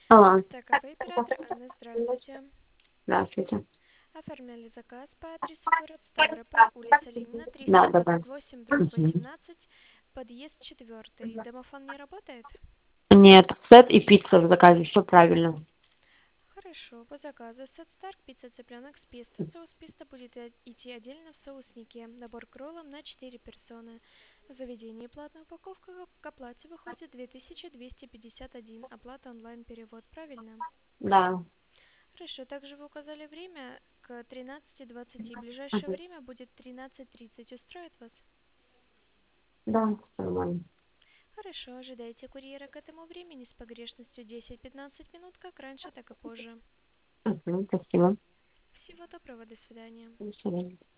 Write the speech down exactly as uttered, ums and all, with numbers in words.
Алло, Так, кафе-оператор Анна, здравствуйте. здравствуйте. Оформляли заказ по адресу город Ставрополь, улица Ленина, Да, триста давай. двадцать восемь, дробь Мгм. восемнадцать, подъезд четвертый. Домофон не работает? Нет, сет и пицца в заказе, все правильно. Хорошо, по заказу сет Старк, пицца цыпленок с песто. Соус песто будет и- идти отдельно в соуснике. Набор к роллам на четыре персоны. В заведении платная упаковка к оплате выходит две тысячи двести пятьдесят один. Оплата онлайн-перевод, правильно? Да. Хорошо, также вы указали время к тринадцати двадцати. Ближайшее Мгм. время будет тринадцать тридцать. Устроит вас? Да, нормально. Хорошо, ожидайте курьера к этому времени с погрешностью десять-пятнадцать минут, как раньше, так и позже. Мгм, спасибо. Всего доброго, до свидания. До свидания.